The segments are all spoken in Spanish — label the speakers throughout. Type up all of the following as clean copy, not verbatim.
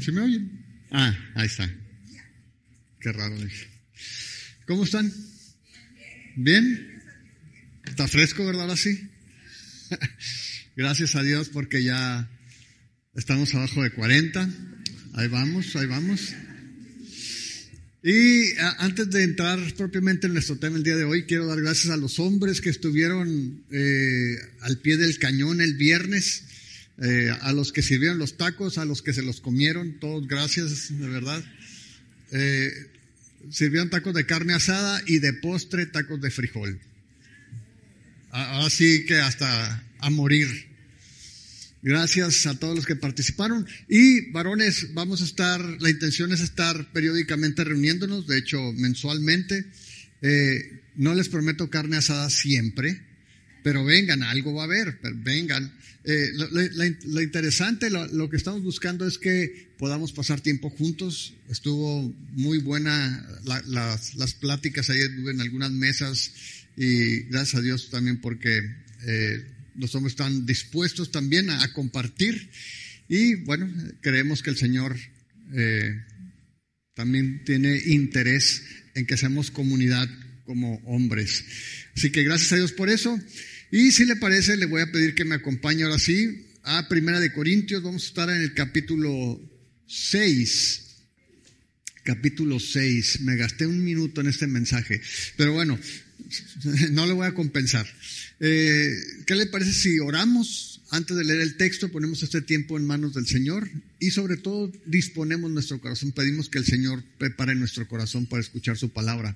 Speaker 1: ¿Sí me oyen? Ahí está. Qué raro. ¿Cómo están? ¿Bien? ¿Está fresco, verdad? Ahora sí. Gracias a Dios porque ya estamos abajo de 40. Ahí vamos, ahí vamos. Y antes de entrar propiamente en nuestro tema el día de hoy, quiero dar gracias a los hombres que estuvieron al pie del cañón el viernes, a los que sirvieron los tacos, a los que se los comieron, todos gracias, de verdad. Sirvieron tacos de carne asada y de postre tacos de frijol. Ahora sí que hasta a morir. Gracias a todos los que participaron. Y varones, la intención es estar periódicamente reuniéndonos, de hecho mensualmente. No les prometo carne asada siempre, pero vengan, algo va a haber, vengan. Lo interesante, lo que estamos buscando es que podamos pasar tiempo juntos. Estuvo muy buena las pláticas, ayer en algunas mesas y gracias a Dios también porque los hombres están dispuestos también a compartir y bueno, creemos que el Señor también tiene interés en que seamos comunidad como hombres. Así que gracias a Dios por eso. Y si le parece, le voy a pedir que me acompañe ahora sí a Primera de Corintios. Vamos a estar en el capítulo 6. Capítulo 6. Me gasté un minuto en este mensaje, pero bueno, no le voy a compensar. ¿Qué le parece si oramos antes de leer el texto? Ponemos este tiempo en manos del Señor y sobre todo disponemos nuestro corazón. Pedimos que el Señor prepare nuestro corazón para escuchar su palabra.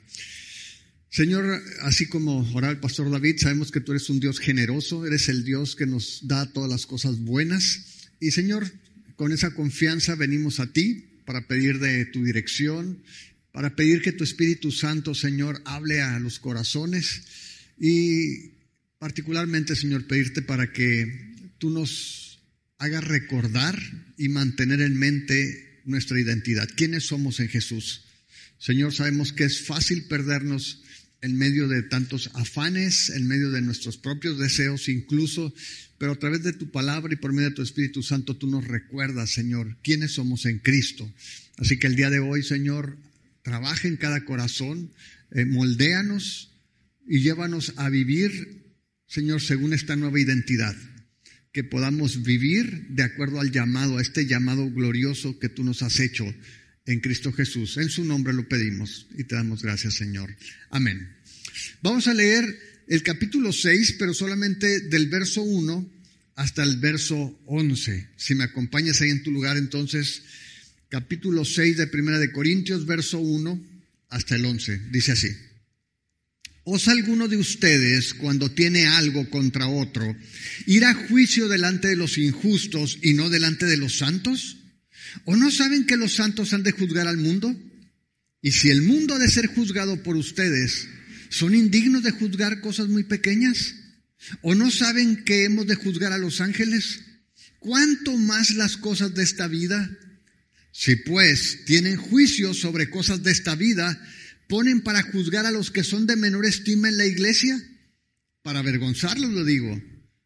Speaker 1: Señor, así como oraba el pastor David, sabemos que tú eres un Dios generoso, eres el Dios que nos da todas las cosas buenas. Y Señor, con esa confianza venimos a ti para pedir de tu dirección, para pedir que tu Espíritu Santo, Señor, hable a los corazones y particularmente, Señor, pedirte para que tú nos hagas recordar y mantener en mente nuestra identidad, quiénes somos en Jesús. Señor, sabemos que es fácil perdernos en medio de tantos afanes, en medio de nuestros propios deseos incluso, pero a través de tu palabra y por medio de tu Espíritu Santo tú nos recuerdas, Señor, quiénes somos en Cristo. Así que el día de hoy, Señor, trabaja en cada corazón, moldéanos y llévanos a vivir, Señor, según esta nueva identidad, que podamos vivir de acuerdo al llamado, a este llamado glorioso que tú nos has hecho en Cristo Jesús. En su nombre lo pedimos y te damos gracias, Señor. Amén. Vamos a leer el capítulo 6, pero solamente del verso 1 hasta el verso 11. Si me acompañas ahí en tu lugar, entonces, capítulo 6 de Primera de Corintios, verso 1 hasta el 11. Dice así: ¿Osa alguno de ustedes, cuando tiene algo contra otro, ir a juicio delante de los injustos y no delante de los santos? ¿O no saben que los santos han de juzgar al mundo? Y si el mundo ha de ser juzgado por ustedes, ¿son indignos de juzgar cosas muy pequeñas? ¿O no saben que hemos de juzgar a los ángeles? ¿Cuánto más las cosas de esta vida? Si pues tienen juicio sobre cosas de esta vida, ¿ponen para juzgar a los que son de menor estima en la iglesia? Para avergonzarlos lo digo.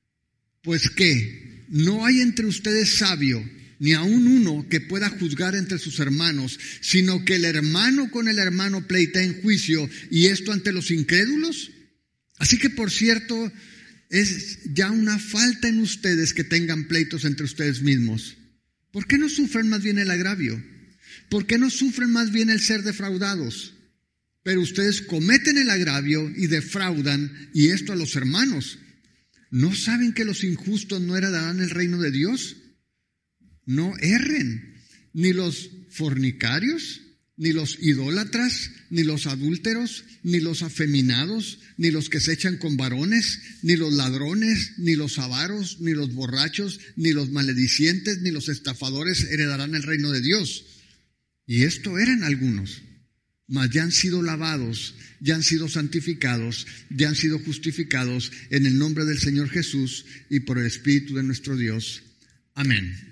Speaker 1: Pues ¿qué? ¿No hay entre ustedes sabio, ni aun uno que pueda juzgar entre sus hermanos, sino que el hermano con el hermano pleitea en juicio, y esto ante los incrédulos? Así que, por cierto, es ya una falta en ustedes que tengan pleitos entre ustedes mismos. ¿Por qué no sufren más bien el agravio? ¿Por qué no sufren más bien el ser defraudados? Pero ustedes cometen el agravio y defraudan, y esto a los hermanos. ¿No saben que los injustos no heredarán el reino de Dios? No erren, ni los fornicarios, ni los idólatras, ni los adúlteros, ni los afeminados, ni los que se echan con varones, ni los ladrones, ni los avaros, ni los borrachos, ni los maledicientes, ni los estafadores heredarán el reino de Dios. Y esto eran algunos, mas ya han sido lavados, ya han sido santificados, ya han sido justificados en el nombre del Señor Jesús y por el Espíritu de nuestro Dios. Amén.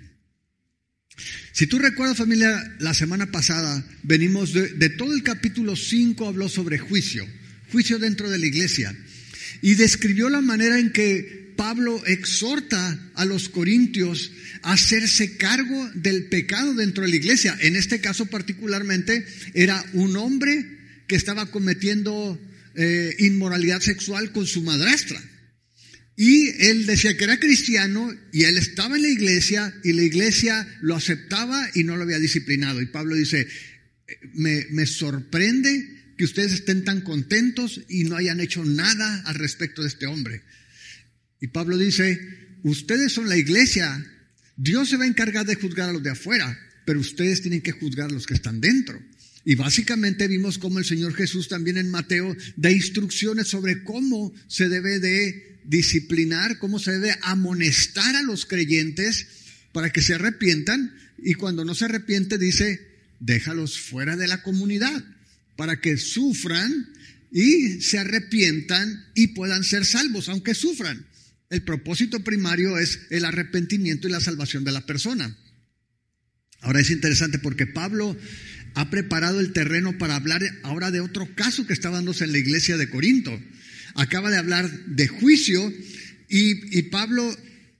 Speaker 1: Si tú recuerdas, familia, la semana pasada venimos de todo el capítulo 5, habló sobre juicio dentro de la iglesia, y describió la manera en que Pablo exhorta a los corintios a hacerse cargo del pecado dentro de la iglesia. En este caso particularmente era un hombre que estaba cometiendo inmoralidad sexual con su madrastra. Y él decía que era cristiano y él estaba en la iglesia y la iglesia lo aceptaba y no lo había disciplinado. Y Pablo dice, me sorprende que ustedes estén tan contentos y no hayan hecho nada al respecto de este hombre. Y Pablo dice, ustedes son la iglesia, Dios se va a encargar de juzgar a los de afuera, pero ustedes tienen que juzgar a los que están dentro. Y básicamente vimos cómo el Señor Jesús también en Mateo da instrucciones sobre cómo se debe de disciplinar, cómo se debe amonestar a los creyentes para que se arrepientan, y cuando no se arrepiente dice, déjalos fuera de la comunidad para que sufran y se arrepientan y puedan ser salvos, aunque sufran. El propósito primario es el arrepentimiento y la salvación de la persona. Ahora es interesante porque Pablo ha preparado el terreno para hablar ahora de otro caso que está dándose en la iglesia de Corinto. Acaba de hablar de juicio y Pablo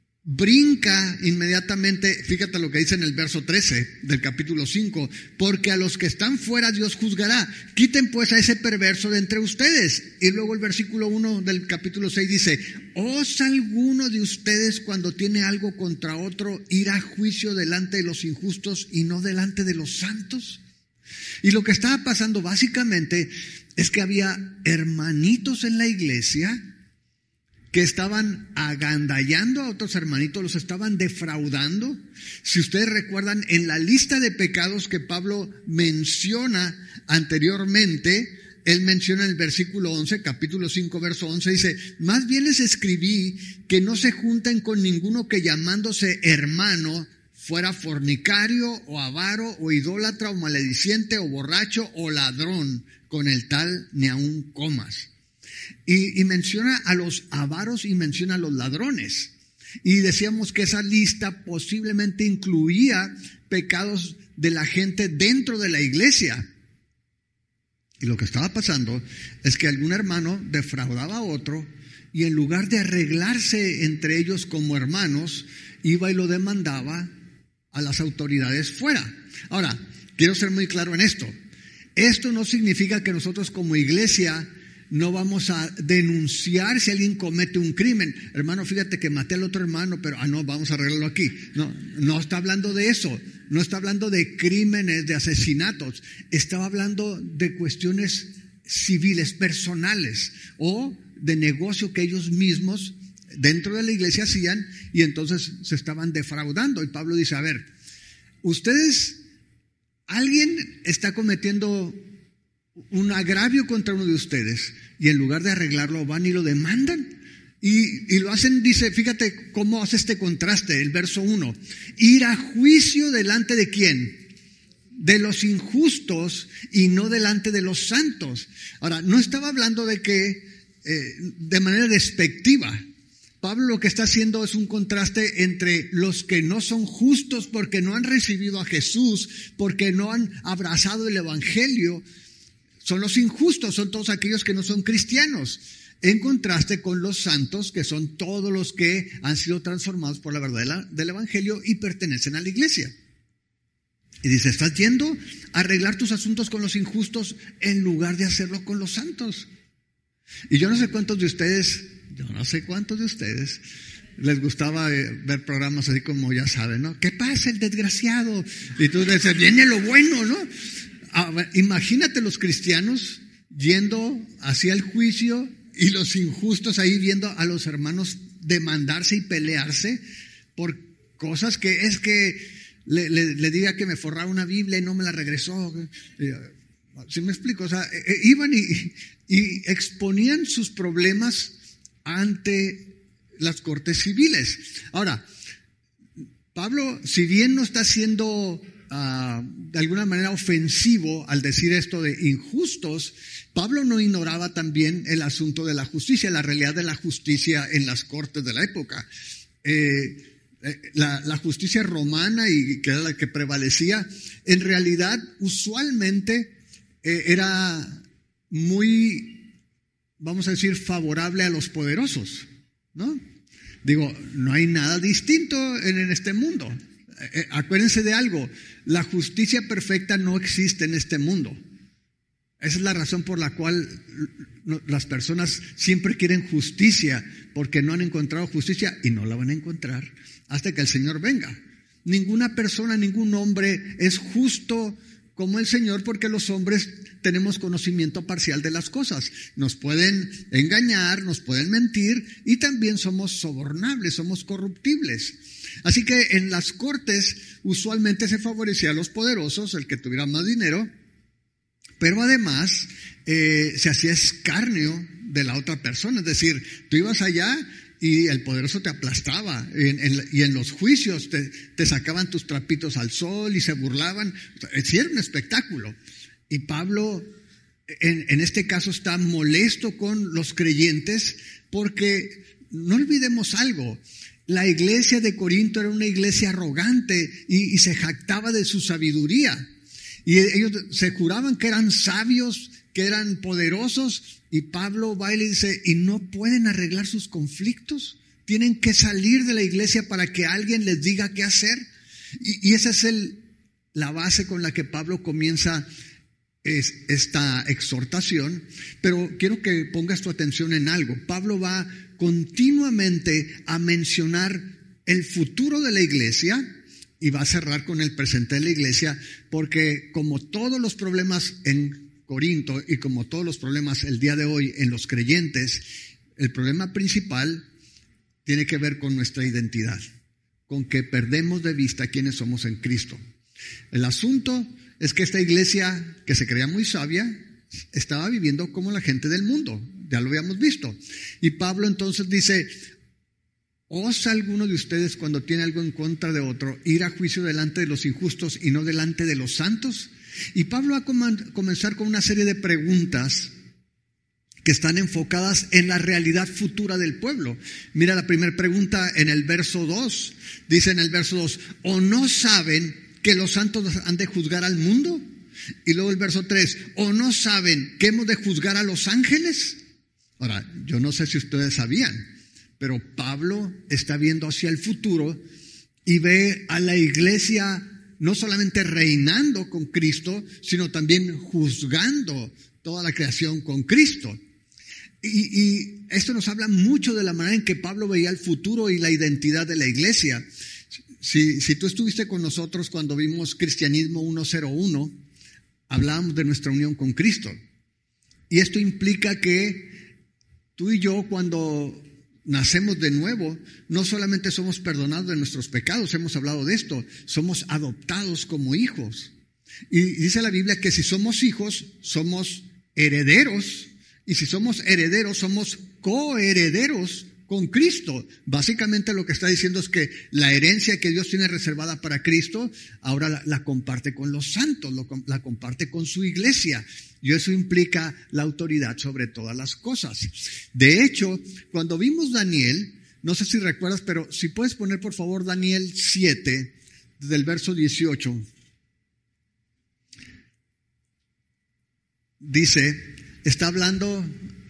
Speaker 1: brinca inmediatamente, fíjate lo que dice en el verso 13 del capítulo 5, porque a los que están fuera Dios juzgará, quiten pues a ese perverso de entre ustedes. Y luego el versículo 1 del capítulo 6 dice, ¿osa alguno de ustedes cuando tiene algo contra otro ir a juicio delante de los injustos y no delante de los santos? Y lo que estaba pasando básicamente es que había hermanitos en la iglesia que estaban agandallando a otros hermanitos, los estaban defraudando. Si ustedes recuerdan, en la lista de pecados que Pablo menciona anteriormente, él menciona en el versículo 11, capítulo 5, verso 11, dice, más bien les escribí que no se junten con ninguno que llamándose hermano fuera fornicario o avaro o idólatra o malediciente o borracho o ladrón, con el tal ni aun comas. Y menciona a los avaros y menciona a los ladrones. Y decíamos que esa lista posiblemente incluía pecados de la gente dentro de la iglesia. Y lo que estaba pasando es que algún hermano defraudaba a otro y en lugar de arreglarse entre ellos como hermanos, iba y lo demandaba a las autoridades fuera. Ahora, quiero ser muy claro en esto. Esto no significa que nosotros como iglesia no vamos a denunciar si alguien comete un crimen. Hermano, fíjate que maté al otro hermano, pero no, vamos a arreglarlo aquí. No está hablando de eso. No está hablando de crímenes, de asesinatos. Estaba hablando de cuestiones civiles, personales, o de negocio que ellos mismos dentro de la iglesia hacían y entonces se estaban defraudando. Y Pablo dice, a ver, alguien está cometiendo un agravio contra uno de ustedes y en lugar de arreglarlo van y lo demandan y lo hacen, dice, fíjate cómo hace este contraste, el verso 1, ir a juicio delante de ¿quién? De los injustos y no delante de los santos. Ahora, no estaba hablando de que de manera despectiva. Pablo lo que está haciendo es un contraste entre los que no son justos porque no han recibido a Jesús, porque no han abrazado el evangelio. Son los injustos, son todos aquellos que no son cristianos, en contraste con los santos, que son todos los que han sido transformados por la verdad del evangelio y pertenecen a la iglesia. Y dice, estás yendo a arreglar tus asuntos con los injustos en lugar de hacerlo con los santos. Y yo no sé cuántos de ustedes les gustaba ver programas así como ya saben, ¿no? ¿Qué pasa el desgraciado? Y tú dices, viene lo bueno, ¿no? Imagínate los cristianos yendo hacia el juicio y los injustos ahí viendo a los hermanos demandarse y pelearse por cosas que es que le diga que me forraba una Biblia y no me la regresó. ¿Sí me explico? O sea, iban y exponían sus problemas ante las cortes civiles. Ahora, Pablo, si bien no está siendo de alguna manera ofensivo al decir esto de injustos, Pablo no ignoraba también el asunto de la justicia, la realidad de la justicia en las cortes de la época. La justicia romana, y que era la que prevalecía, en realidad usualmente era muy, vamos a decir, favorable a los poderosos, ¿no? Digo, no hay nada distinto en este mundo. Acuérdense de algo, la justicia perfecta no existe en este mundo. Esa es la razón por la cual las personas siempre quieren justicia, porque no han encontrado justicia y no la van a encontrar hasta que el Señor venga. Ninguna persona, ningún hombre es justo como el Señor, porque los hombres tenemos conocimiento parcial de las cosas. Nos pueden engañar, nos pueden mentir y también somos sobornables, somos corruptibles. Así que en las cortes usualmente se favorecía a los poderosos, el que tuviera más dinero, pero además se hacía escarnio de la otra persona. Es decir, tú ibas allá y el poderoso te aplastaba, y en los juicios te sacaban tus trapitos al sol y se burlaban. Sí, era un espectáculo. Y Pablo en este caso está molesto con los creyentes, porque no olvidemos algo: la iglesia de Corinto era una iglesia arrogante y se jactaba de su sabiduría. Y ellos se juraban que eran sabios, que eran poderosos, y Pablo va y le dice, ¿y no pueden arreglar sus conflictos? ¿Tienen que salir de la iglesia para que alguien les diga qué hacer? Y esa es la base con la que Pablo comienza esta exhortación. Pero quiero que pongas tu atención en algo. Pablo va continuamente a mencionar el futuro de la iglesia, y va a cerrar con el presente de la iglesia, porque como todos los problemas en Corinto y como todos los problemas el día de hoy en los creyentes, el problema principal tiene que ver con nuestra identidad, con que perdemos de vista quiénes somos en Cristo. El asunto es que esta iglesia, que se creía muy sabia, estaba viviendo como la gente del mundo. Ya lo habíamos visto. Y Pablo entonces dice, ¿osa alguno de ustedes, cuando tiene algo en contra de otro, ir a juicio delante de los injustos y no delante de los santos? Y Pablo va a comenzar con una serie de preguntas que están enfocadas en la realidad futura del pueblo. Mira la primera pregunta en el verso 2. Dice en el verso 2, ¿o no saben que los santos han de juzgar al mundo? Y luego el verso 3, ¿o no saben que hemos de juzgar a los ángeles? Ahora, yo no sé si ustedes sabían, pero Pablo está viendo hacia el futuro y ve a la iglesia no solamente reinando con Cristo, sino también juzgando toda la creación con Cristo. Y esto nos habla mucho de la manera en que Pablo veía el futuro y la identidad de la iglesia. Si tú estuviste con nosotros cuando vimos Cristianismo 101, hablábamos de nuestra unión con Cristo. Y esto implica que tú y yo, cuando nacemos de nuevo, no solamente somos perdonados de nuestros pecados, hemos hablado de esto, somos adoptados como hijos. Y dice la Biblia que si somos hijos, somos herederos, y si somos herederos, somos coherederos con Cristo. Básicamente lo que está diciendo es que la herencia que Dios tiene reservada para Cristo, ahora la comparte con los santos, la comparte con su iglesia. Y eso implica la autoridad sobre todas las cosas. De hecho, cuando vimos Daniel, no sé si recuerdas, pero si puedes poner por favor Daniel 7, desde el verso 18. Dice, está hablando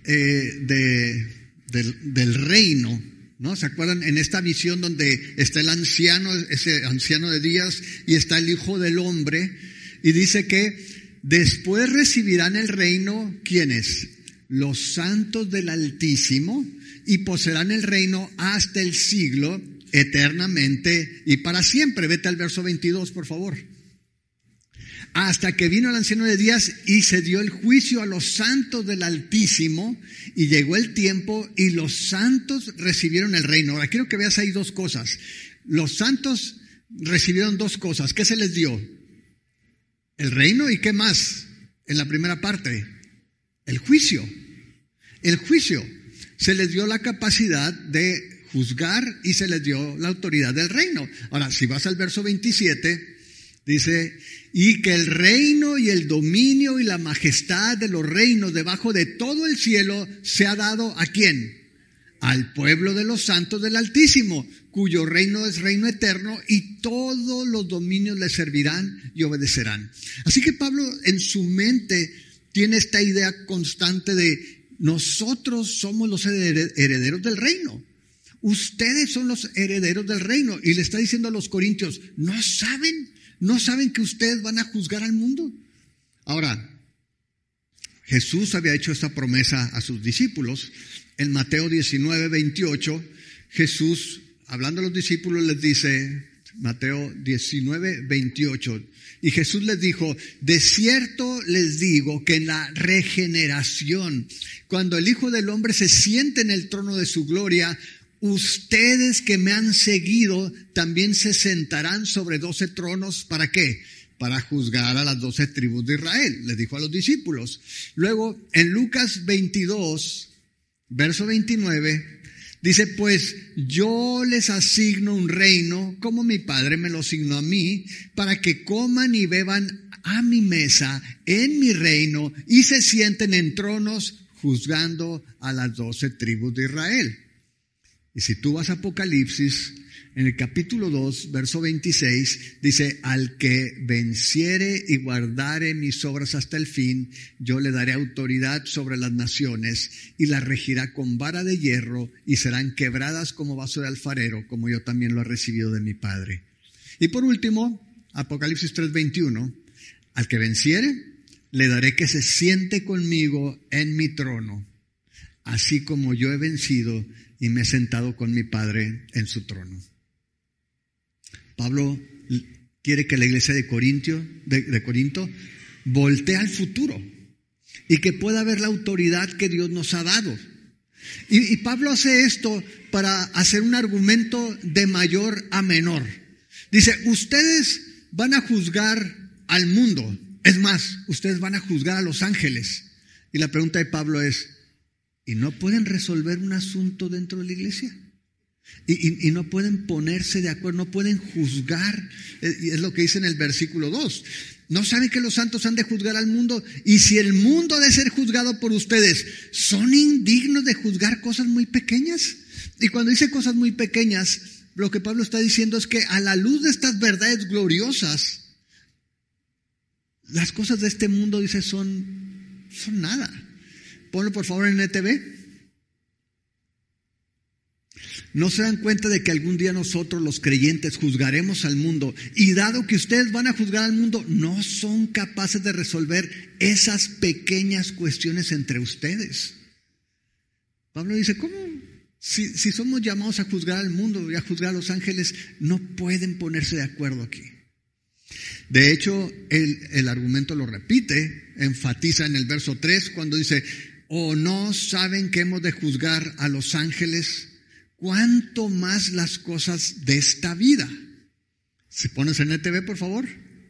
Speaker 1: del reino, ¿no? ¿Se acuerdan? En esta visión donde está el anciano, ese anciano de días, y está el Hijo del Hombre, y dice que después recibirán el reino, ¿quiénes? Los santos del Altísimo, y poseerán el reino hasta el siglo, eternamente y para siempre. Vete al verso 22, por favor. Hasta que vino el anciano de días y se dio el juicio a los santos del Altísimo, y llegó el tiempo y los santos recibieron el reino. Ahora quiero que veas ahí dos cosas. Los santos recibieron dos cosas. ¿Qué se les dio? El reino, ¿y qué más? En la primera parte, el juicio. El juicio. Se les dio la capacidad de juzgar y se les dio la autoridad del reino. Ahora, si vas al verso 27, dice, y que el reino y el dominio y la majestad de los reinos debajo de todo el cielo se ha dado ¿a quién? Al pueblo de los santos del Altísimo, cuyo reino es reino eterno, y todos los dominios le servirán y obedecerán. Así que Pablo en su mente tiene esta idea constante de nosotros somos los herederos del reino. Ustedes son los herederos del reino. Y le está diciendo a los corintios, ¿no saben que ustedes van a juzgar al mundo? Ahora, Jesús había hecho esta promesa a sus discípulos. En Mateo 19:28, Jesús, hablando a los discípulos, les dice, Mateo 19:28, y Jesús les dijo, de cierto les digo que en la regeneración, cuando el Hijo del Hombre se siente en el trono de su gloria, ustedes que me han seguido también se sentarán sobre 12 tronos. ¿Para qué? Para juzgar a las 12 tribus de Israel, les dijo a los discípulos. Luego, en Lucas 22, verso 29, dice, pues yo les asigno un reino, como mi Padre me lo asignó a mí, para que coman y beban a mi mesa en mi reino y se sienten en tronos juzgando a las 12 tribus de Israel. Y si tú vas a Apocalipsis, en el capítulo 2, verso 26, dice, al que venciere y guardare mis obras hasta el fin, yo le daré autoridad sobre las naciones y las regirá con vara de hierro y serán quebradas como vaso de alfarero, como yo también lo he recibido de mi Padre. Y por último, Apocalipsis 3:21, al que venciere, le daré que se siente conmigo en mi trono, así como yo he vencido y me he sentado con mi Padre en su trono. Pablo quiere que la iglesia de Corinto voltee al futuro y que pueda ver la autoridad que Dios nos ha dado. Y Pablo hace esto para hacer un argumento de mayor a menor. Dice, ustedes van a juzgar al mundo. Es más, ustedes van a juzgar a los ángeles. Y la pregunta de Pablo es, ¿y no pueden resolver un asunto dentro de la iglesia? Y no pueden ponerse de acuerdo, no pueden juzgar. Es lo que dice en el versículo 2. ¿No saben que los santos han de juzgar al mundo? Y si el mundo ha de ser juzgado por ustedes, ¿son indignos de juzgar cosas muy pequeñas? Y cuando dice cosas muy pequeñas, lo que Pablo está diciendo es que a la luz de estas verdades gloriosas, las cosas de este mundo, dice, son nada. Ponlo por favor en ETV. ¿No se dan cuenta de que algún día nosotros los creyentes juzgaremos al mundo? Y dado que ustedes van a juzgar al mundo, no son capaces de resolver esas pequeñas cuestiones entre ustedes. Pablo dice, ¿cómo? Si somos llamados a juzgar al mundo y a juzgar a los ángeles, no pueden ponerse de acuerdo aquí. De hecho, el argumento lo repite, enfatiza en el verso 3 cuando dice, ¿o no saben que hemos de juzgar a los ángeles? ¿Cuánto más las cosas de esta vida? Si pones en ETV, por favor.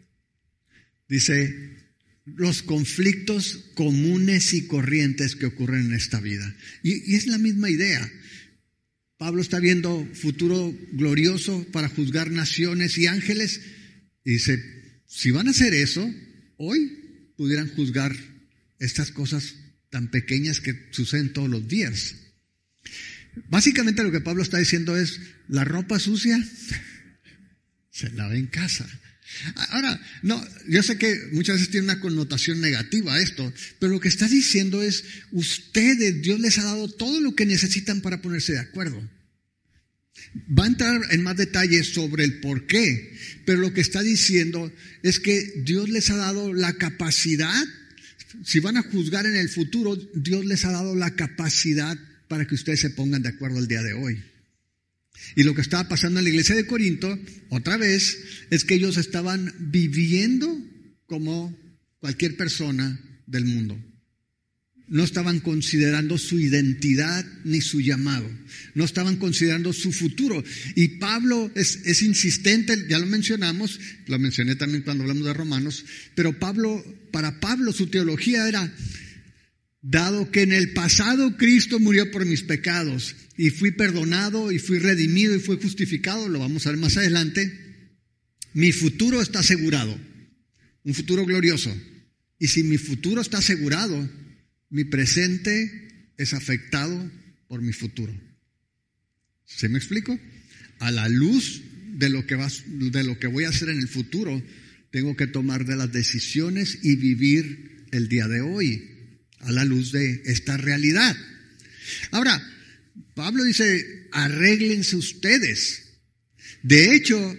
Speaker 1: Dice, los conflictos comunes y corrientes que ocurren en esta vida. Y es la misma idea. Pablo está viendo futuro glorioso para juzgar naciones y ángeles. Y dice, si van a hacer eso, hoy pudieran juzgar estas cosas tan pequeñas que suceden todos los días. Básicamente lo que Pablo está diciendo es, la ropa sucia se lava en casa. Ahora, no, yo sé que muchas veces tiene una connotación negativa esto, pero lo que está diciendo es, ustedes, Dios les ha dado todo lo que necesitan para ponerse de acuerdo. Va a entrar en más detalles sobre el por qué, pero lo que está diciendo es que Dios les ha dado la capacidad, si van a juzgar en el futuro, Dios les ha dado la capacidad para que ustedes se pongan de acuerdo el día de hoy. Y lo que estaba pasando en la iglesia de Corinto, otra vez, es que ellos estaban viviendo como cualquier persona del mundo. No estaban considerando su identidad ni su llamado. No estaban considerando su futuro. Y Pablo es insistente, ya lo mencionamos, lo mencioné también cuando hablamos de Romanos, pero para Pablo su teología era, dado que en el pasado Cristo murió por mis pecados y fui perdonado y fui redimido y fui justificado, lo vamos a ver más adelante, mi futuro está asegurado, un futuro glorioso. Y si mi futuro está asegurado, mi presente es afectado por mi futuro. ¿Sí me explico? A la luz de lo que voy a hacer en el futuro, tengo que tomar de las decisiones y vivir el día de hoy a la luz de esta realidad. Ahora, Pablo dice, arréglense ustedes. De hecho,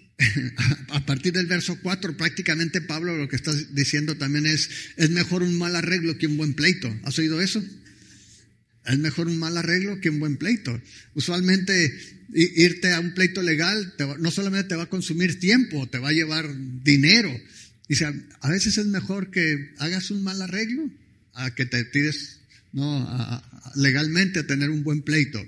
Speaker 1: a partir del verso 4, prácticamente Pablo lo que está diciendo también es mejor un mal arreglo que un buen pleito. ¿Has oído eso? Es mejor un mal arreglo que un buen pleito. Usualmente irte a un pleito legal no solamente te va a consumir tiempo, te va a llevar dinero. Dice, a veces es mejor que hagas un mal arreglo a que te tires legalmente a tener un buen pleito.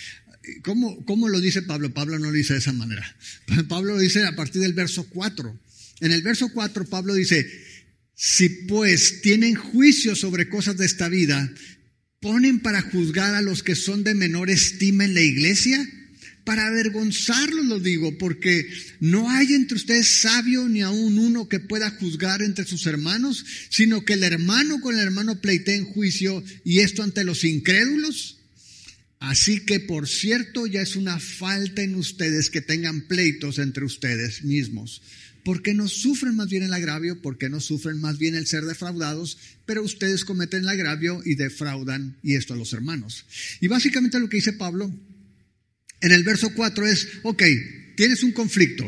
Speaker 1: ¿Cómo lo dice Pablo? Pablo no lo dice de esa manera. Pablo lo dice a partir del verso 4. En el verso 4 Pablo dice, si pues tienen juicio sobre cosas de esta vida, ¿ponen para juzgar a los que son de menor estima en la iglesia? Para avergonzarlos lo digo, porque no hay entre ustedes sabio ni aun uno que pueda juzgar entre sus hermanos, sino que el hermano con el hermano pleitee en juicio, y esto ante los incrédulos. Así que, por cierto, ya es una falta en ustedes que tengan pleitos entre ustedes mismos. ¿Por qué no sufren más bien el agravio? ¿Por qué no sufren más bien el ser defraudados? Pero ustedes cometen el agravio y defraudan, y esto a los hermanos. Y básicamente lo que dice Pablo en el verso 4 es, ok, tienes un conflicto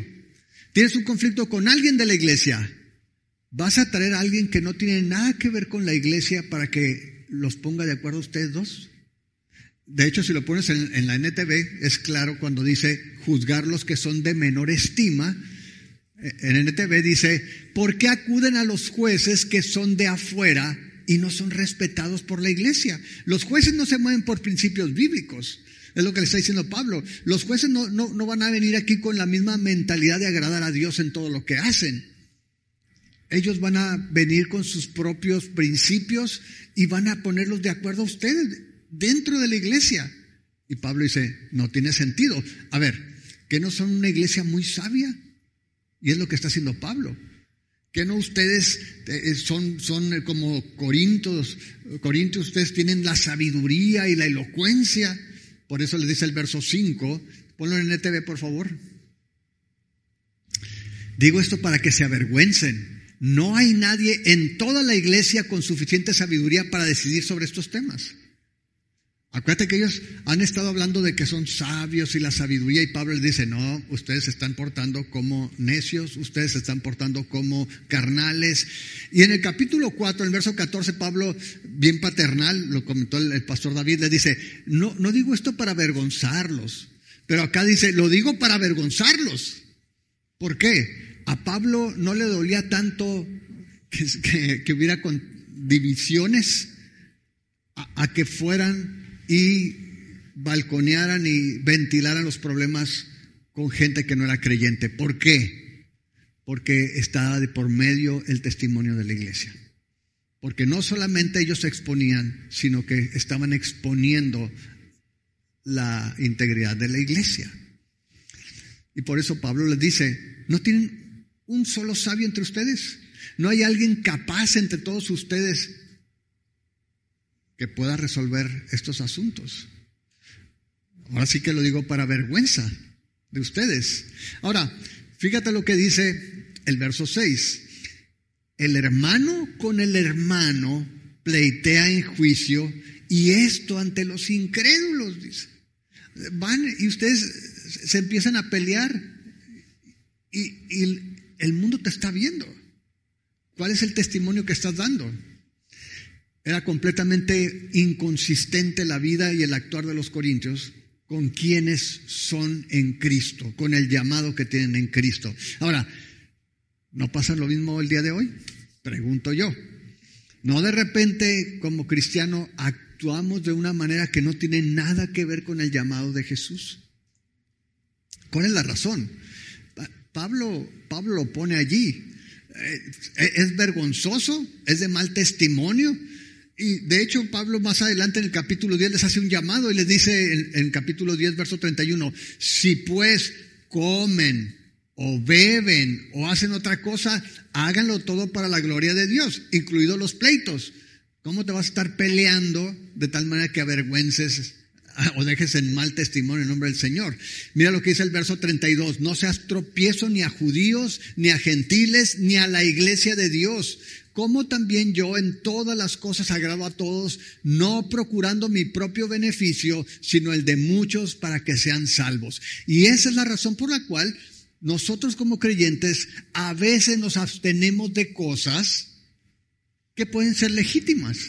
Speaker 1: con alguien de la iglesia. ¿Vas a traer a alguien que no tiene nada que ver con la iglesia para que los ponga de acuerdo ustedes dos? De hecho, si lo pones en la NTV, es claro cuando dice juzgar los que son de menor estima. En NTV dice, ¿por qué acuden a los jueces que son de afuera y no son respetados por la iglesia? Los jueces no se mueven por principios bíblicos. Es lo que le está diciendo Pablo. Los jueces no van a venir aquí con la misma mentalidad de agradar a Dios en todo lo que hacen. Ellos van a venir con sus propios principios y van a ponerlos de acuerdo a ustedes dentro de la iglesia. Y Pablo dice, no tiene sentido. A ver, ¿que no son una iglesia muy sabia? Y es lo que está haciendo Pablo. ¿Que no ustedes son como Corintios? Ustedes tienen la sabiduría y la elocuencia. Por eso les dice el verso 5. Ponlo en NTV, por favor. Digo esto para que se avergüencen. No hay nadie en toda la iglesia con suficiente sabiduría para decidir sobre estos temas. Acuérdate que ellos han estado hablando de que son sabios y la sabiduría, y Pablo les dice, no, ustedes se están portando como necios, ustedes se están portando como carnales. Y en el capítulo 4, en el verso 14, Pablo, bien paternal, lo comentó el pastor David, le dice, no digo esto para avergonzarlos, pero acá dice, lo digo para avergonzarlos. ¿Por qué? A Pablo no le dolía tanto que hubiera divisiones a que fueran y balconearan y ventilaran los problemas con gente que no era creyente. ¿Por qué? Porque estaba de por medio el testimonio de la iglesia. Porque no solamente ellos se exponían, sino que estaban exponiendo la integridad de la iglesia. Y por eso Pablo les dice, ¿no tienen un solo sabio entre ustedes? ¿No hay alguien capaz entre todos ustedes que pueda resolver estos asuntos? Ahora sí que lo digo para vergüenza de ustedes. Ahora, fíjate lo que dice el verso 6. El hermano con el hermano pleitea en juicio, y esto ante los incrédulos, dice. Van y ustedes se empiezan a pelear y el mundo te está viendo. ¿Cuál es el testimonio que estás dando? Era completamente inconsistente la vida y el actuar de los corintios con quienes son en Cristo, con el llamado que tienen en Cristo. Ahora, ¿no pasa lo mismo el día de hoy? Pregunto yo. ¿No de repente como cristiano actuamos de una manera que no tiene nada que ver con el llamado de Jesús? ¿Cuál es la razón? Pablo lo pone allí. Es vergonzoso, es de mal testimonio. Y de hecho Pablo más adelante en el capítulo 10 les hace un llamado y les dice en el capítulo 10 verso 31, si pues comen o beben o hacen otra cosa, háganlo todo para la gloria de Dios, incluidos los pleitos. ¿Cómo te vas a estar peleando de tal manera que avergüences o dejes en mal testimonio en nombre del Señor? Mira lo que dice el verso 32, no seas tropiezo ni a judíos, ni a gentiles, ni a la iglesia de Dios. como también yo en todas las cosas agrado a todos, no procurando mi propio beneficio, sino el de muchos para que sean salvos. Y esa es la razón por la cual nosotros como creyentes a veces nos abstenemos de cosas que pueden ser legítimas.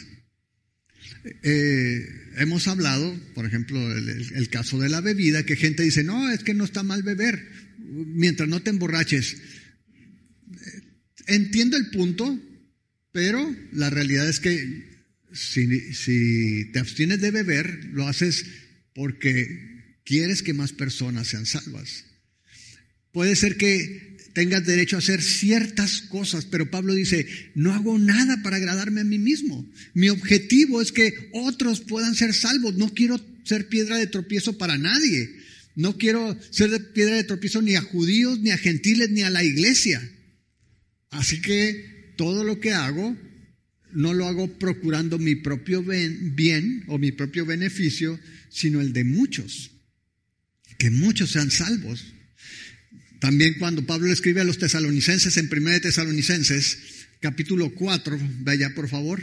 Speaker 1: Hemos hablado, por ejemplo, el caso de la bebida, que gente dice, no, es que no está mal beber, mientras no te emborraches. Entiendo el punto, pero la realidad es que si te abstienes de beber, lo haces porque quieres que más personas sean salvas. Puede ser que tengas derecho a hacer ciertas cosas, pero Pablo dice, no hago nada para agradarme a mí mismo. Mi objetivo es que otros puedan ser salvos. No quiero ser piedra de tropiezo para nadie. No quiero ser de piedra de tropiezo ni a judíos, ni a gentiles, ni a la iglesia. Así que todo lo que hago, no lo hago procurando mi propio bien o mi propio beneficio, sino el de muchos. Que muchos sean salvos. También cuando Pablo le escribe a los tesalonicenses en 1 de Tesalonicenses, capítulo 4, ve allá por favor.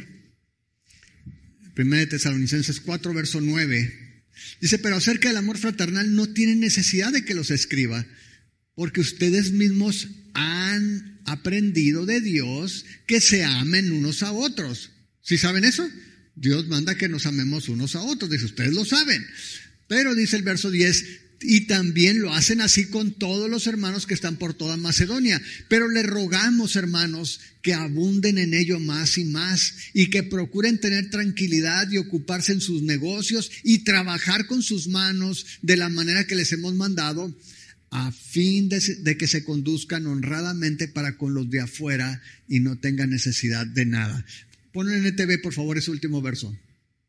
Speaker 1: 1 de Tesalonicenses 4, verso 9. Dice, pero acerca del amor fraternal no tienen necesidad de que los escriba, porque ustedes mismos han aprendido de Dios que se amen unos a otros. ¿Sí saben eso? Dios manda que nos amemos unos a otros. Dice, ustedes lo saben. Pero dice el verso 10, y también lo hacen así con todos los hermanos que están por toda Macedonia. Pero le rogamos, hermanos, que abunden en ello más y más, y que procuren tener tranquilidad y ocuparse en sus negocios y trabajar con sus manos de la manera que les hemos mandado, a fin de que se conduzcan honradamente para con los de afuera y no tengan necesidad de nada. Pon en NTV, por favor, ese último verso.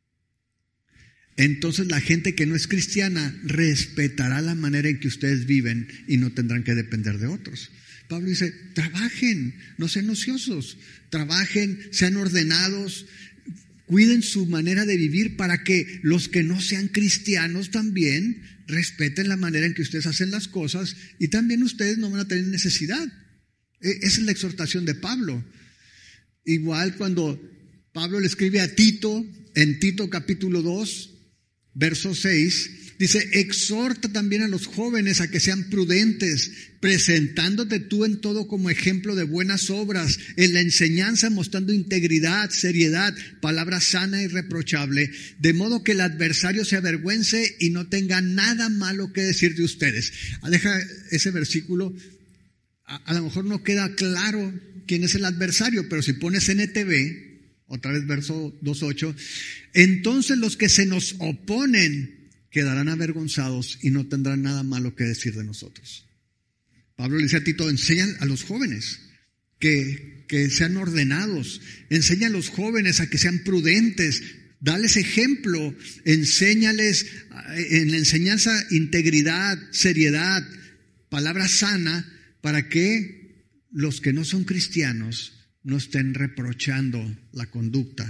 Speaker 1: Entonces la gente que no es cristiana respetará la manera en que ustedes viven y no tendrán que depender de otros. Pablo dice, trabajen, no sean ociosos, trabajen, sean ordenados, cuiden su manera de vivir para que los que no sean cristianos también respeten la manera en que ustedes hacen las cosas y también ustedes no van a tener necesidad. Esa es la exhortación de Pablo. Igual cuando Pablo le escribe a Tito, en Tito capítulo 2, verso 6, dice, exhorta también a los jóvenes a que sean prudentes, presentándote tú en todo como ejemplo de buenas obras, en la enseñanza mostrando integridad, seriedad, palabra sana y irreprochable, de modo que el adversario se avergüence y no tenga nada malo que decir de ustedes. Deja ese versículo, a lo mejor no queda claro quién es el adversario, pero si pones NTV, otra vez verso 2.8, entonces los que se nos oponen quedarán avergonzados y no tendrán nada malo que decir de nosotros. Pablo le dice a Tito, enseña a los jóvenes que sean ordenados, enseña a los jóvenes a que sean prudentes, dales ejemplo, enséñales en la enseñanza integridad, seriedad, palabra sana, para que los que no son cristianos no estén reprochando la conducta.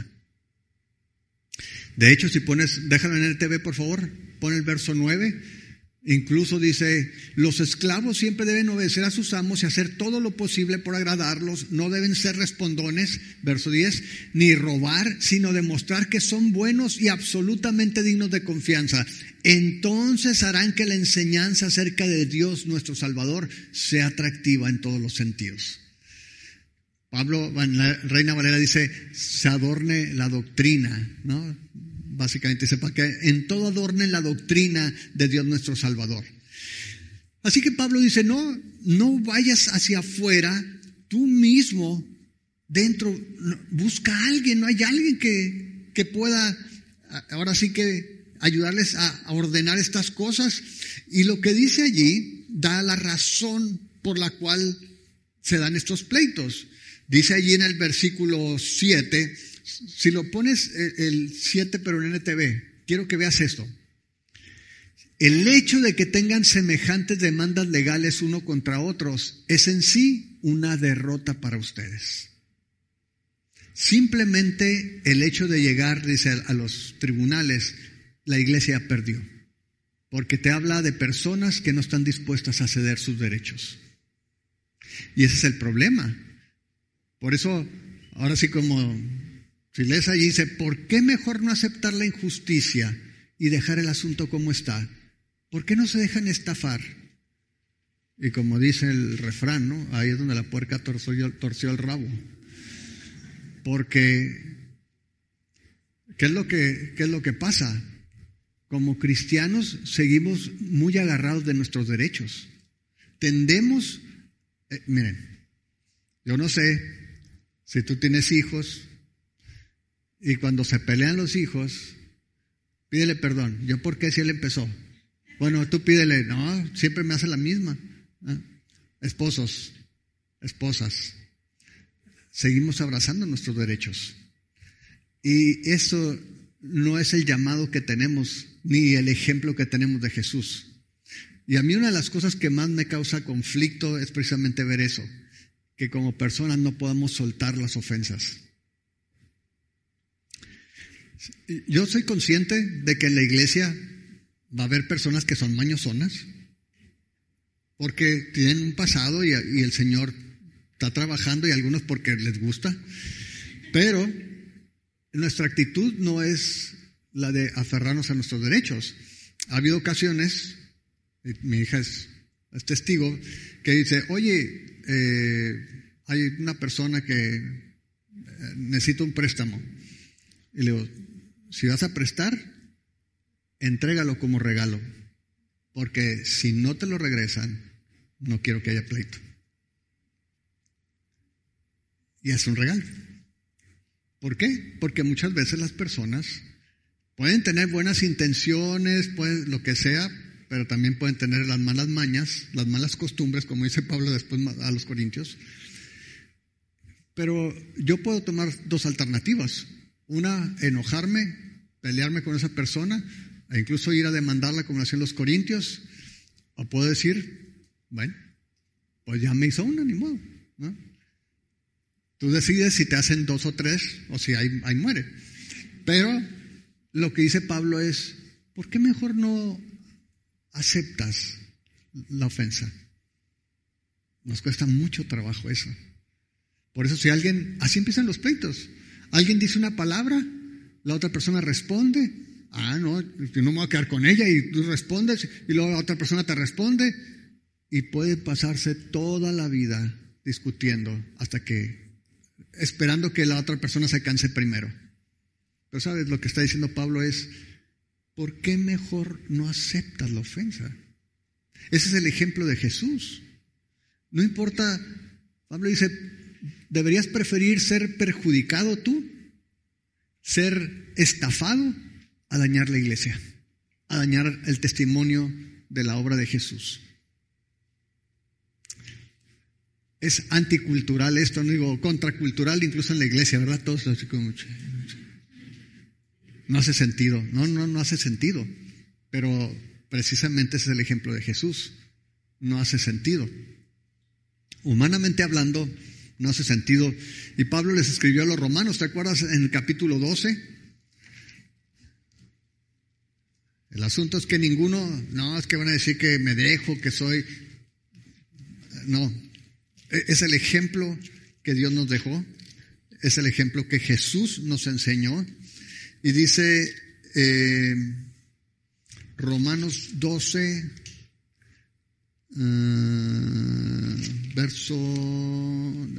Speaker 1: De hecho, si pones, déjalo en el TV por favor, pon el verso 9, incluso dice, los esclavos siempre deben obedecer a sus amos y hacer todo lo posible por agradarlos, no deben ser respondones, verso 10, ni robar, sino demostrar que son buenos y absolutamente dignos de confianza. Entonces harán que la enseñanza acerca de Dios nuestro Salvador sea atractiva en todos los sentidos. Pablo, en la Reina Valera dice, se adorne la doctrina, ¿no? Básicamente dice, para que en todo adornen la doctrina de Dios nuestro Salvador. Así que Pablo dice, no vayas hacia afuera, tú mismo, dentro, busca a alguien, no hay alguien que pueda, ahora sí que ayudarles a ordenar estas cosas. Y lo que dice allí da la razón por la cual se dan estos pleitos. Dice allí en el versículo 7, si lo pones el 7 pero en NTV, quiero que veas esto. El hecho de que tengan semejantes demandas legales uno contra otros es en sí una derrota para ustedes. Simplemente el hecho de llegar, dice, a los tribunales, la iglesia perdió. Porque te habla de personas que no están dispuestas a ceder sus derechos. Y ese es el problema. Por eso, Ahora sí, como si lees allí, dice, ¿por qué mejor no aceptar la injusticia y dejar el asunto como está? ¿Por qué no se dejan estafar? Y como dice el refrán, ¿no? Ahí es donde la puerca torció el rabo. Porque, ¿qué es lo que pasa? Como cristianos seguimos muy agarrados de nuestros derechos. Tendemos, miren, yo no sé si tú tienes hijos y cuando se pelean los hijos, pídele perdón. ¿Yo por qué si él empezó? Bueno, tú pídele. No, siempre me hace la misma. Esposos, esposas, seguimos abrazando nuestros derechos. Y eso no es el llamado que tenemos, ni el ejemplo que tenemos de Jesús. Y a mí una de las cosas que más me causa conflicto es precisamente ver eso, que como personas no podamos soltar las ofensas. Yo soy consciente de que en la iglesia va a haber personas que son mañosonas, porque tienen un pasado y el Señor está trabajando, y algunos porque les gusta, pero nuestra actitud no es la de aferrarnos a nuestros derechos. Ha habido ocasiones, y mi hija es testigo, que dice, oye, hay una persona que necesita un préstamo. Y le digo, si vas a prestar, entrégalo como regalo, porque si no te lo regresan, no quiero que haya pleito. Y es un regalo. ¿Por qué? Porque muchas veces las personas pueden tener buenas intenciones, lo que sea, pero también pueden tener las malas mañas, las malas costumbres, como dice Pablo después a los Corintios. Pero yo puedo tomar dos alternativas. Una, enojarme, pelearme con esa persona, e incluso ir a demandarla como hacían los Corintios. O puedo decir, bueno, pues ya me hizo una, ni modo, ¿no? Tú decides si te hacen 2 o 3 o si ahí muere. Pero lo que dice Pablo es, ¿por qué mejor no aceptas la ofensa? Nos cuesta mucho trabajo eso. Por eso así empiezan los pleitos. Alguien dice una palabra, la otra persona responde, no, yo no me voy a quedar con ella, y tú respondes, y luego la otra persona te responde, y puede pasarse toda la vida discutiendo esperando que la otra persona se canse primero. Pero ¿sabes? Lo que está diciendo Pablo es, ¿por qué mejor no aceptas la ofensa? Ese es el ejemplo de Jesús. No importa, Pablo dice, ¿deberías preferir ser perjudicado tú, ser estafado, a dañar la iglesia, a dañar el testimonio de la obra de Jesús? Es anticultural esto, no digo contracultural, incluso en la iglesia, ¿verdad? Todos así como, no hace sentido, no hace sentido, pero precisamente ese es el ejemplo de Jesús. No hace sentido. Humanamente hablando, no hace sentido. Y Pablo les escribió a los romanos, ¿te acuerdas? En el capítulo 12. El asunto es que es que van a decir que me dejo, que soy. No. Es el ejemplo que Dios nos dejó, es el ejemplo que Jesús nos enseñó. Y dice Romanos 12, verso...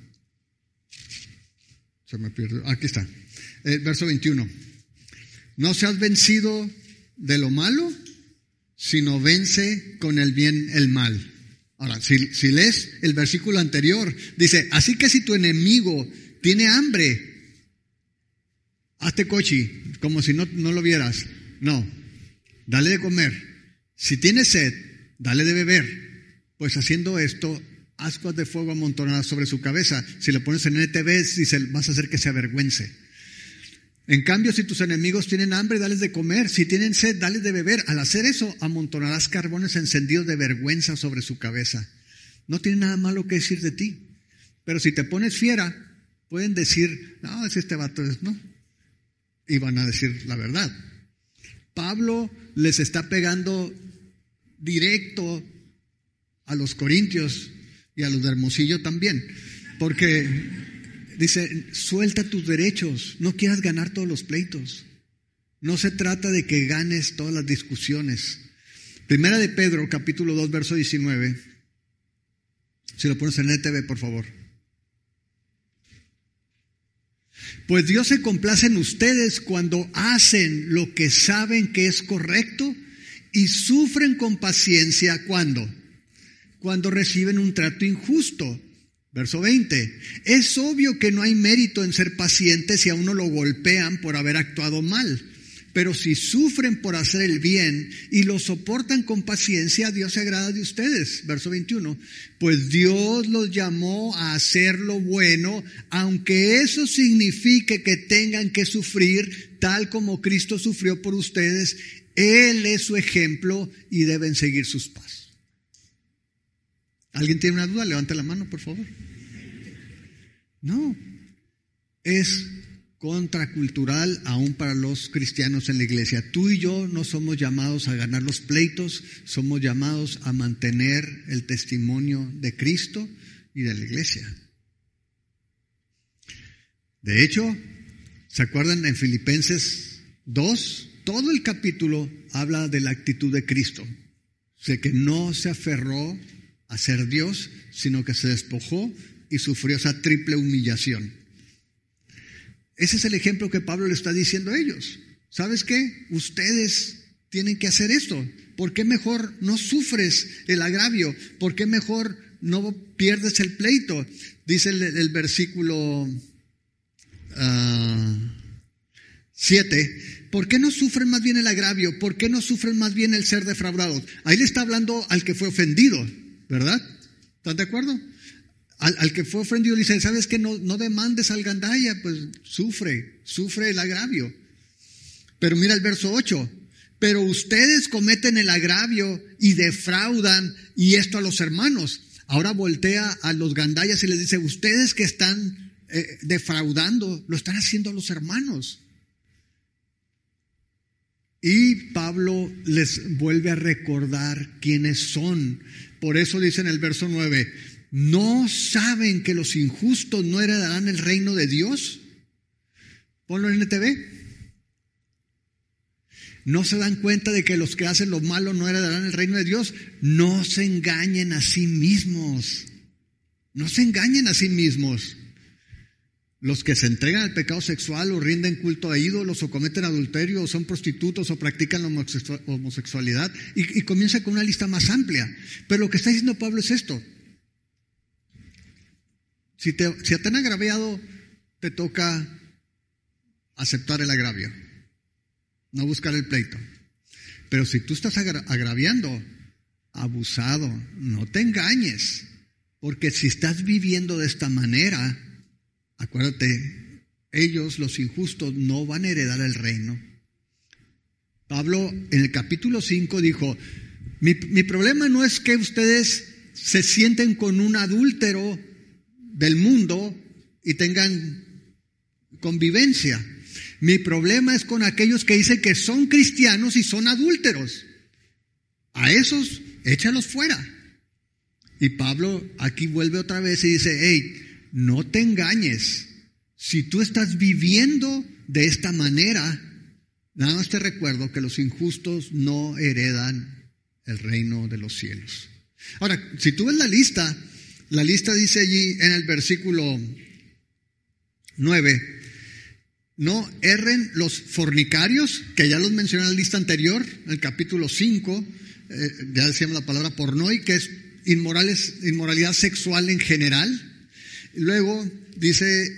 Speaker 1: Se me pierde. Aquí está. Verso 21. No seas vencido de lo malo, sino vence con el bien el mal. Ahora, si lees el versículo anterior, dice, así que si tu enemigo tiene hambre, hazte cochi, como si no lo vieras. No, dale de comer. Si tiene sed, dale de beber. Pues haciendo esto, ascuas de fuego amontonadas sobre su cabeza. Si lo pones en NTV, dice, vas a hacer que se avergüence. En cambio, si tus enemigos tienen hambre, dales de comer. Si tienen sed, dales de beber. Al hacer eso, amontonarás carbones encendidos de vergüenza sobre su cabeza. No tiene nada malo que decir de ti. Pero si te pones fiera, pueden decir, no, es este vato, ¿no? Y van a decir la verdad. Pablo les está pegando directo a los corintios y a los de Hermosillo también. Porque dice, suelta tus derechos, no quieras ganar todos los pleitos. No se trata de que ganes todas las discusiones. Primera de Pedro, capítulo 2, verso 19. Si lo pones en NTV, por favor. Pues Dios se complace en ustedes cuando hacen lo que saben que es correcto y sufren con paciencia. ¿Cuándo? Cuando reciben un trato injusto. Verso 20. Es obvio que no hay mérito en ser pacientes si a uno lo golpean por haber actuado mal. Pero si sufren por hacer el bien y lo soportan con paciencia, Dios se agrada de ustedes. Verso 21. Pues Dios los llamó a hacer lo bueno, aunque eso signifique que tengan que sufrir, tal como Cristo sufrió por ustedes. Él es su ejemplo y deben seguir sus pasos. ¿Alguien tiene una duda? Levante la mano, por favor. No. Es contracultural aún para los cristianos en la iglesia. Tú y yo no somos llamados a ganar los pleitos, somos llamados a mantener el testimonio de Cristo y de la iglesia. De hecho, ¿se acuerdan en Filipenses 2? Todo el capítulo habla de la actitud de Cristo, de que no se aferró a ser Dios, sino que se despojó y sufrió esa triple humillación. Ese es el ejemplo que Pablo le está diciendo a ellos. ¿Sabes qué? Ustedes tienen que hacer esto. ¿Por qué mejor no sufres el agravio? ¿Por qué mejor no pierdes el pleito? Dice el versículo 7. ¿Por qué no sufren más bien el agravio? ¿Por qué no sufren más bien el ser defraudados? Ahí le está hablando al que fue ofendido, ¿verdad? ¿Están de acuerdo? Al que fue ofendido le dice, ¿sabes qué? No demandes al gandaya, pues sufre el agravio. Pero mira el verso 8. Pero ustedes cometen el agravio y defraudan, y esto a los hermanos. Ahora voltea a los gandayas y les dice, ustedes que están defraudando, lo están haciendo a los hermanos. Y Pablo les vuelve a recordar quiénes son. Por eso dice en el verso 9, ¿no saben que los injustos no heredarán el reino de Dios? Ponlo en NTV. ¿No se dan cuenta de que los que hacen lo malo no heredarán el reino de Dios? No se engañen a sí mismos. No se engañen a sí mismos. Los que se entregan al pecado sexual o rinden culto a ídolos o cometen adulterio o son prostitutos o practican la homosexualidad. Y comienza con una lista más amplia. Pero lo que está diciendo Pablo es esto. Si te han agraviado, te toca aceptar el agravio, no buscar el pleito. Pero si tú estás agraviando, abusado, no te engañes, porque si estás viviendo de esta manera, acuérdate, ellos, los injustos, no van a heredar el reino. Pablo en el capítulo 5 dijo, mi problema no es que ustedes se sienten con un adúltero del mundo y tengan convivencia. Mi problema es con aquellos que dicen que son cristianos y son adúlteros. A esos, échalos fuera. Y Pablo aquí vuelve otra vez y dice, hey, no te engañes. Si tú estás viviendo de esta manera, nada más te recuerdo que los injustos no heredan el reino de los cielos. Ahora, si tú ves la lista dice allí en el versículo 9, no erren los fornicarios, que ya los mencioné en la lista anterior, en el capítulo 5, ya decíamos la palabra pornoi, que es inmoralidad sexual en general. Luego dice,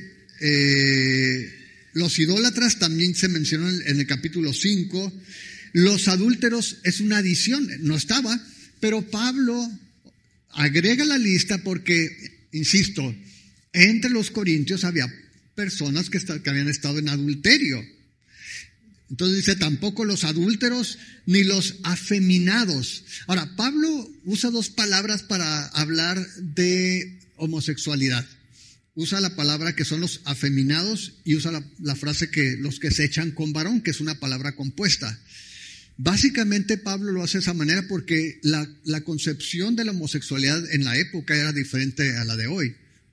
Speaker 1: los idólatras también se mencionan en el capítulo 5. Los adúlteros es una adición, no estaba, pero Pablo agrega la lista porque, insisto, entre los corintios había personas que habían estado en adulterio. Entonces dice, tampoco los adúlteros ni los afeminados. Ahora, Pablo usa dos palabras para hablar de homosexualidad. Usa la palabra que son los afeminados y usa la frase que los que se echan con varón, que es una palabra compuesta. Básicamente Pablo lo hace de esa manera porque la concepción de la homosexualidad en la época era diferente a la de hoy.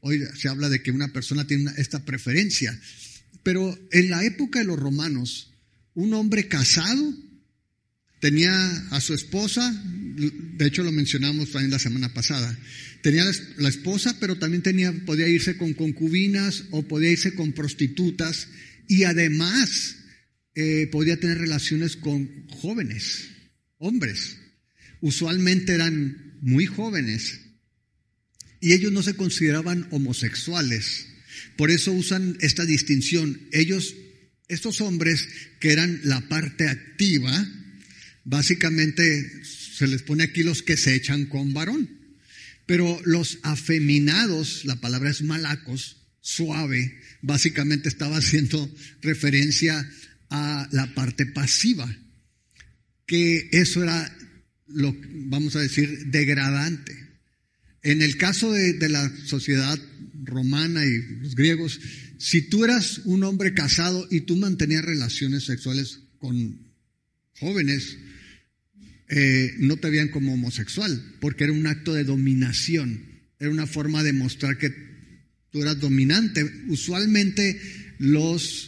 Speaker 1: Hoy se habla de que una persona tiene esta preferencia. Pero en la época de los romanos, un hombre casado tenía a su esposa, de hecho lo mencionamos también la semana pasada, tenía la esposa, pero también podía irse con concubinas o podía irse con prostitutas y además podía tener relaciones con jóvenes, hombres. Usualmente eran muy jóvenes y ellos no se consideraban homosexuales. Por eso usan esta distinción. Estos hombres que eran la parte activa, básicamente se les pone aquí los que se echan con varón. Pero los afeminados, la palabra es malacos, suave, básicamente estaba haciendo referencia a la parte pasiva, que eso era lo, vamos a decir, degradante. En el caso de la sociedad romana y los griegos, si tú eras un hombre casado y tú mantenías relaciones sexuales con jóvenes, no te veían como homosexual, porque era un acto de dominación, era una forma de mostrar que tú eras dominante. Usualmente los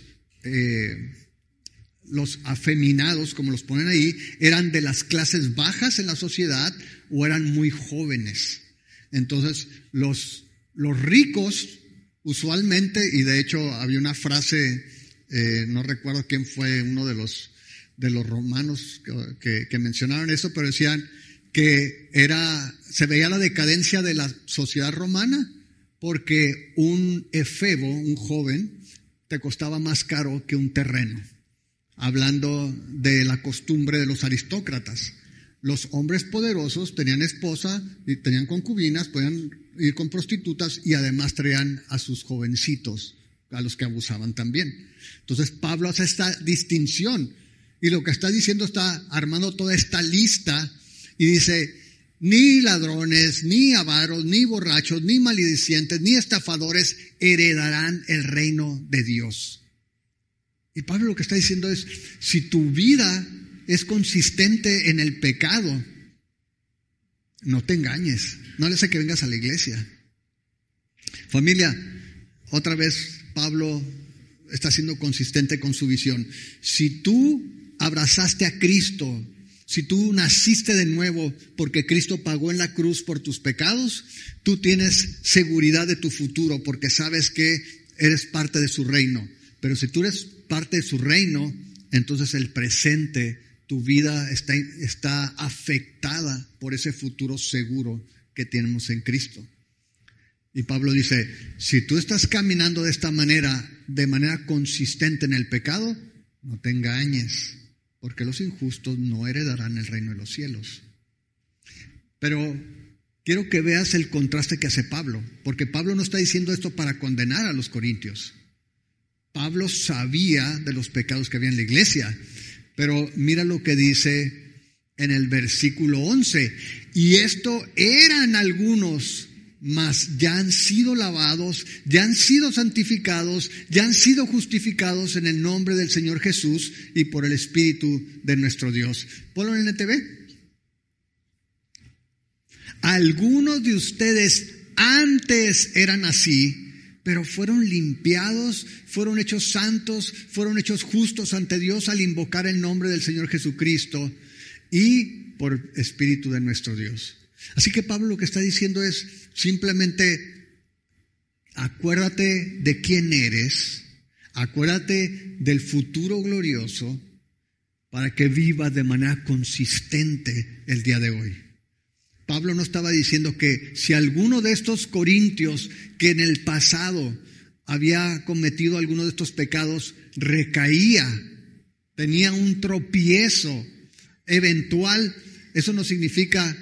Speaker 1: afeminados, como los ponen ahí, eran de las clases bajas en la sociedad o eran muy jóvenes. Entonces, los ricos, usualmente, y de hecho había una frase, no recuerdo quién fue uno de los romanos que mencionaron eso, pero decían que se veía la decadencia de la sociedad romana porque un efebo, un joven, te costaba más caro que un terreno. Hablando de la costumbre de los aristócratas. Los hombres poderosos tenían esposa y tenían concubinas, podían ir con prostitutas y además traían a sus jovencitos, a los que abusaban también. Entonces Pablo hace esta distinción y lo que está diciendo, está armando toda esta lista y dice: ni ladrones, ni avaros, ni borrachos, ni maledicientes, ni estafadores heredarán el reino de Dios. Y Pablo lo que está diciendo es, si tu vida es consistente en el pecado, no te engañes, no le hace que vengas a la iglesia. Familia, otra vez Pablo está siendo consistente con su visión. Si tú abrazaste a Cristo, si tú naciste de nuevo porque Cristo pagó en la cruz por tus pecados, tú tienes seguridad de tu futuro porque sabes que eres parte de su reino. Pero si tú eres parte de su reino, entonces el presente, tu vida está afectada por ese futuro seguro que tenemos en Cristo. Y Pablo dice, si tú estás caminando de manera consistente en el pecado, no te engañes, porque los injustos no heredarán el reino de los cielos. Pero quiero que veas el contraste que hace Pablo, porque Pablo no está diciendo esto para condenar a los corintios. Pablo sabía de los pecados que había en la iglesia, pero mira lo que dice en el versículo 11. Y esto eran algunos, mas ya han sido lavados, ya han sido santificados, ya han sido justificados en el nombre del Señor Jesús y por el Espíritu de nuestro Dios. Ponlo en el NTV. Algunos de ustedes antes eran así, pero fueron limpiados, fueron hechos santos, fueron hechos justos ante Dios al invocar el nombre del Señor Jesucristo y por Espíritu de nuestro Dios. Así que Pablo lo que está diciendo es simplemente acuérdate de quién eres, acuérdate del futuro glorioso para que vivas de manera consistente el día de hoy. Pablo no estaba diciendo que si alguno de estos corintios que en el pasado había cometido alguno de estos pecados recaía, tenía un tropiezo eventual, eso no significa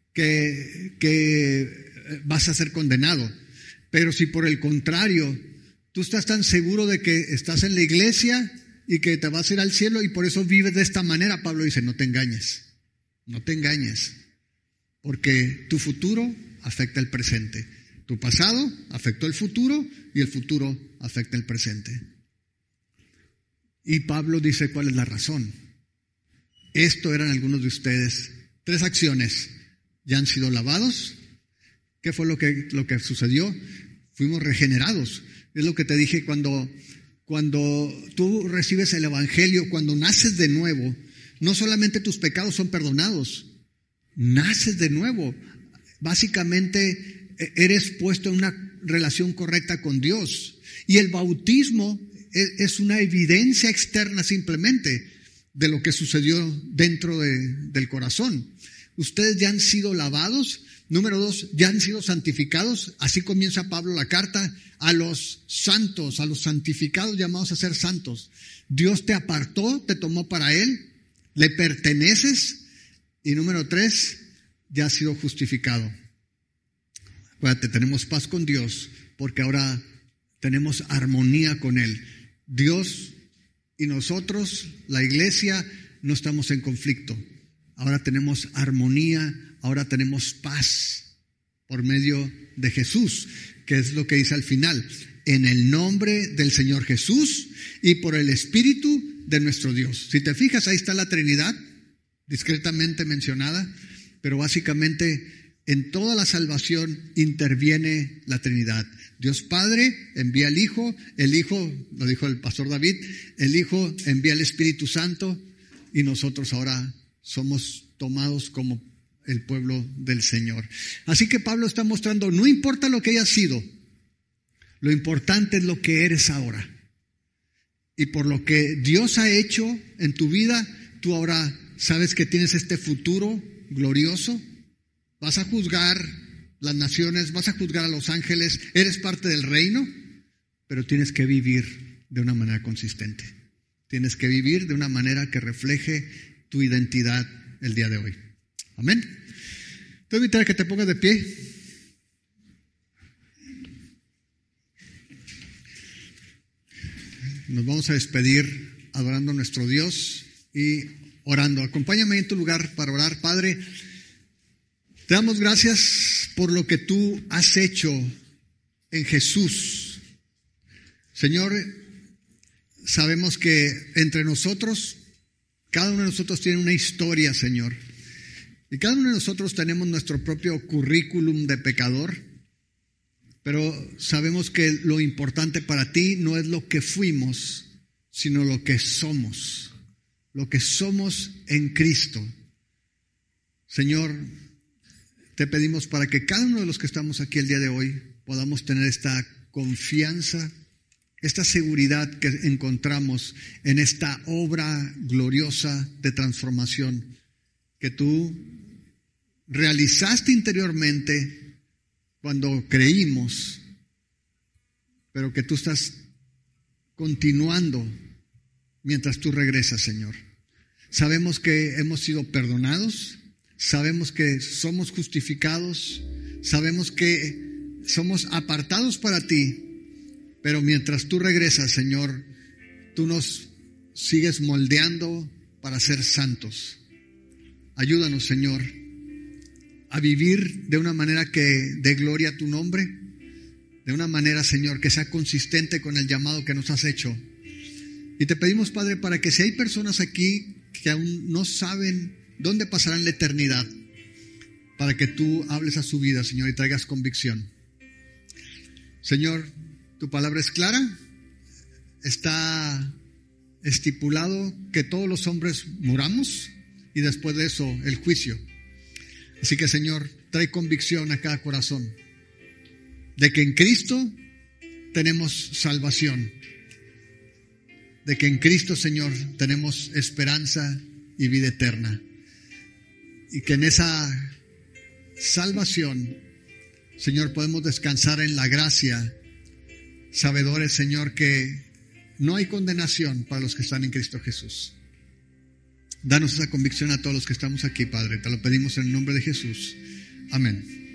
Speaker 1: que vas a ser condenado. Pero si por el contrario, tú estás tan seguro de que estás en la iglesia y que te vas a ir al cielo y por eso vives de esta manera, Pablo dice, no te engañes, no te engañes. Porque tu futuro afecta el presente. Tu pasado afectó el futuro y el futuro afecta el presente. Y Pablo dice cuál es la razón. Esto eran algunos de ustedes. 3 acciones. Ya han sido lavados. ¿Qué fue lo que sucedió? fuimos regenerados. Es lo que te dije cuando tú recibes el Evangelio, cuando naces de nuevo, no solamente tus pecados son perdonados, naces de nuevo. Básicamente eres puesto en una relación correcta con Dios. Y el bautismo es una evidencia externa simplemente de lo que sucedió dentro del corazón. Ustedes ya han sido lavados. Número 2, ya han sido santificados. Así comienza Pablo la carta a los santos, a los santificados llamados a ser santos. Dios te apartó, te tomó para Él, le perteneces. Y número 3, ya has sido justificado. Acuérdate, tenemos paz con Dios porque ahora tenemos armonía con Él. Dios y nosotros, la iglesia, no estamos en conflicto. Ahora tenemos armonía, ahora tenemos paz por medio de Jesús, que es lo que dice al final. En el nombre del Señor Jesús y por el Espíritu de nuestro Dios. Si te fijas, ahí está la Trinidad, discretamente mencionada, pero básicamente en toda la salvación interviene la Trinidad. Dios Padre envía al Hijo, lo dijo el pastor David, el Hijo envía al Espíritu Santo y nosotros ahora somos tomados como el pueblo del Señor. Así que Pablo está mostrando, no importa lo que hayas sido, lo importante es lo que eres ahora. Y por lo que Dios ha hecho en tu vida, tú ahora sabes que tienes este futuro glorioso. Vas a juzgar las naciones, vas a juzgar a los ángeles, eres parte del reino, pero tienes que vivir de una manera consistente. Tienes que vivir de una manera que refleje tu identidad el día de hoy. Amén. Te voy a invitar a que te pongas de pie. Nos vamos a despedir adorando a nuestro Dios y orando. Acompáñame en tu lugar para orar. Padre, te damos gracias por lo que tú has hecho en Jesús. Señor, sabemos que entre nosotros, cada uno de nosotros tiene una historia, Señor. Y cada uno de nosotros tenemos nuestro propio currículum de pecador. Pero sabemos que lo importante para ti no es lo que fuimos, sino lo que somos. Lo que somos en Cristo. Señor, te pedimos para que cada uno de los que estamos aquí el día de hoy podamos tener esta confianza, esta seguridad que encontramos en esta obra gloriosa de transformación que tú realizaste interiormente cuando creímos, pero que tú estás continuando mientras tú regresas, Señor. Sabemos que hemos sido perdonados, sabemos que somos justificados, sabemos que somos apartados para ti, pero mientras tú regresas, Señor, tú nos sigues moldeando para ser santos. Ayúdanos, Señor, a vivir de una manera que dé gloria a tu nombre, de una manera, Señor, que sea consistente con el llamado que nos has hecho. Y te pedimos, Padre, para que si hay personas aquí que aún no saben dónde pasarán la eternidad, para que tú hables a su vida, Señor, y traigas convicción. Señor, tu palabra es clara, está estipulado que todos los hombres muramos y después de eso el juicio. Así que, Señor, trae convicción a cada corazón de que en Cristo tenemos salvación, de que en Cristo, Señor, tenemos esperanza y vida eterna, y que en esa salvación, Señor, podemos descansar en la gracia, sabedores, Señor, que no hay condenación para los que están en Cristo Jesús. Danos esa convicción a todos los que estamos aquí, Padre. Te lo pedimos en el nombre de Jesús. Amén.